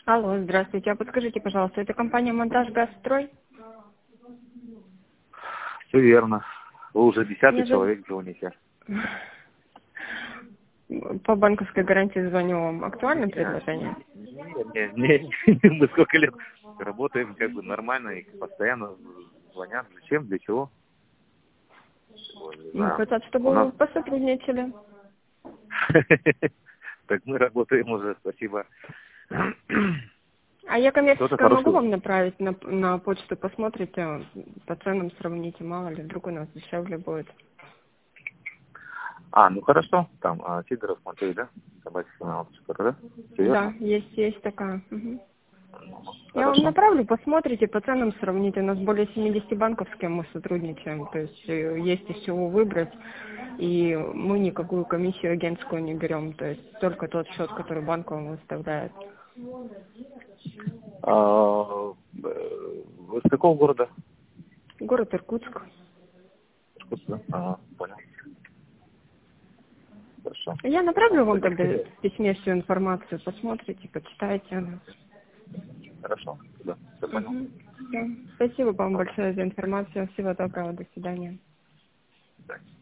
Алло, здравствуйте. А подскажите, пожалуйста, это компания «Монтаж Газстрой»? Все верно. Вы уже 10-й Меня зовут... человек звоните. По банковской гарантии звоню вам. Актуальное Не, предложение? мы сколько лет работаем как бы нормально и постоянно звонят. Зачем, для чего? Не Ну, знаю. хотят, У чтобы нас... вы посотрудничали. Так мы работаем уже, спасибо. А я Что-то коммерческое могу хорошее. вам направить на почту, посмотрите, по ценам сравните, мало ли, вдруг у нас дешевле будет. Ну хорошо. Там Сидоров Матвей, да? Собачка, да? Все Да, верно? есть такая. Мгм. Я вам Хорошо. направлю, посмотрите, по ценам сравните. У нас более 70 банков, с кем мы сотрудничаем. То есть есть из чего выбрать. И мы никакую комиссию агентскую не берем. То есть только тот счет, который банк вам выставляет. Вы с какого города? Город Иркутск. Иркутск, да? Понял. Хорошо. Я направлю вам тогда Спасибо. в письме всю информацию. Посмотрите, почитайте. Хорошо. Да, все понял. Угу. Спасибо вам Ладно. большое за информацию. Всего доброго. До свидания. Да.